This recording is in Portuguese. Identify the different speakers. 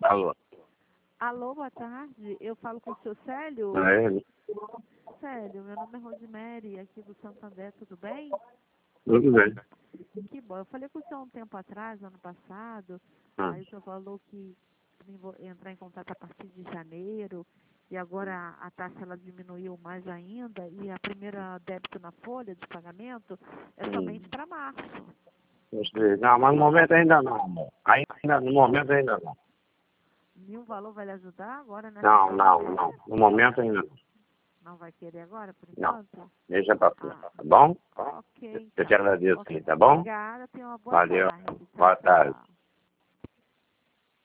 Speaker 1: Alô.
Speaker 2: Alô, boa tarde. Eu falo com o seu Célio.
Speaker 1: É ele.
Speaker 2: Célio, meu nome é Rosemary, aqui do Santander, tudo bem?
Speaker 1: Tudo bem.
Speaker 2: Que bom. Eu falei com o senhor um tempo atrás, ano passado,
Speaker 1: Ah,
Speaker 2: aí o senhor falou que vou entrar em contato a partir de janeiro, e agora a taxa ela diminuiu mais ainda, e a primeira débito na folha de pagamento é somente para março.
Speaker 1: eu sei. Não, mas no momento ainda não, amor. No momento ainda não.
Speaker 2: Nenhum valor vai lhe ajudar agora nessa
Speaker 1: Não, não,
Speaker 2: fase?
Speaker 1: não. No momento ainda não.
Speaker 2: Não vai querer agora, por
Speaker 1: Não.
Speaker 2: enquanto?
Speaker 1: Deixa pra frente,
Speaker 2: Ah,
Speaker 1: tá bom?
Speaker 2: ok,
Speaker 1: Eu te
Speaker 2: então.
Speaker 1: agradeço,
Speaker 2: Ok.
Speaker 1: sim, tá bom?
Speaker 2: Obrigada, tenha uma boa
Speaker 1: Valeu.
Speaker 2: tarde. Tchau,
Speaker 1: Boa tarde.
Speaker 2: tchau.